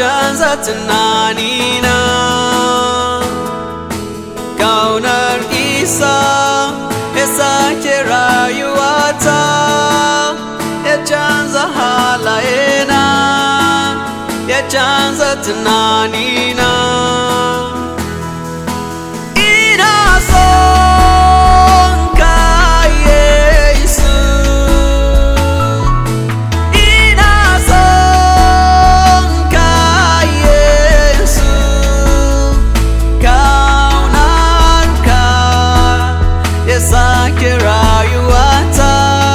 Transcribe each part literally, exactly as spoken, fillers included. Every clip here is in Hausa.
canza tunanina. Kaunar Isa ya sake rayuwata, ya canza halayena, ya canza tunanina. Ina son ka Yesu, ina son ka Yesu, kaunar ka ya sake rayuwata.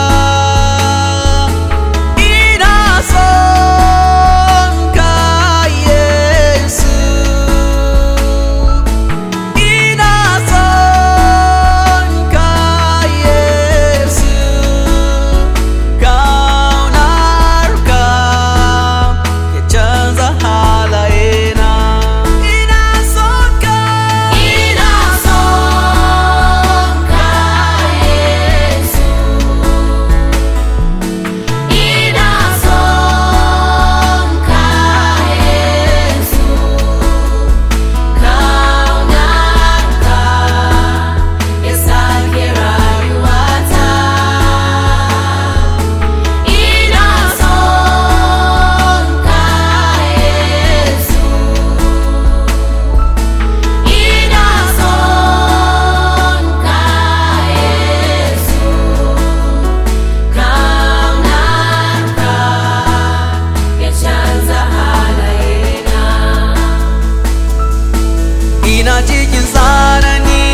Ina cikin tsanani,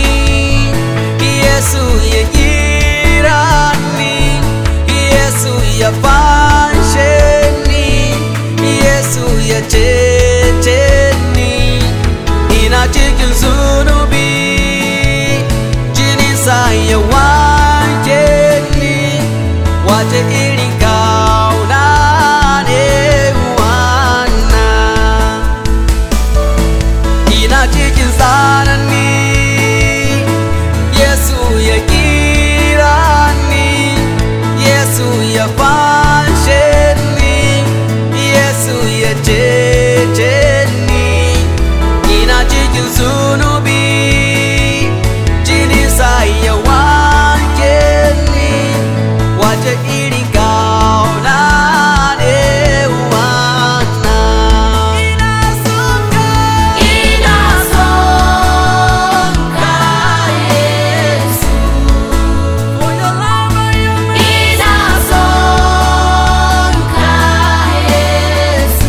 Yesu ya kira ni, Yesu ya fanshe ni, Yesu ya cece ni. Ina cikin zunubi, jininsa ya wanke ni. Wace irin kauna ne wannan? Ina cikin tsanani, Yesu ya kira ni, Yesu ya fanshe ni, Yesu ya cece ni. Ina cikin zunubi, jininsa ya wanke ni. Wace irin kauna ne wannan? Ina son ka, ina son ka Yesu, for your love and your mercy. Ina son ka Yesu,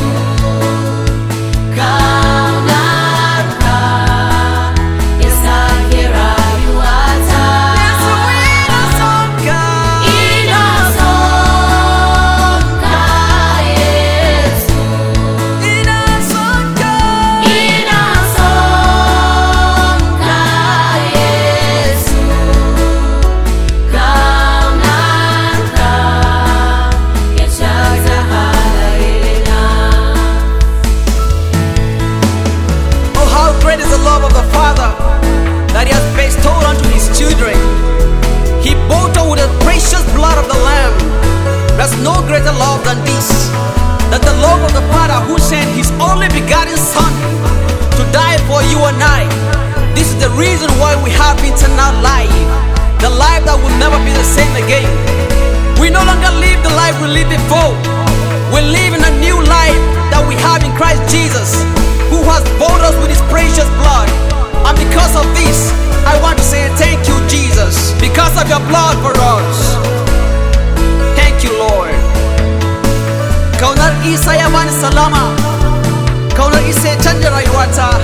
kaunar ka ya sake rayuwata. Yesu, ina son ka, ina son ka Yesu, ina son ka, ina son ka Yesu, kaunar ka ya canza halayena. Oh, how great is the love of the Father that He has bestowed unto His children. He bought us with the precious blood of the Lamb. There's no greater love than this, that the love of the Father who sent His only begotten Son to die for you and I. This is the reason why we have eternal life, the life that will never be the same again. We no longer live the life we lived before. We live in a new life that we have in Christ Jesus, who has bought us with His precious blood. And because of this, I want to say thank you, Jesus, because of your blood for us. Thank you, Lord. Kaunar Isa ya bani salama, kaunar Isa ya canja rayuwata.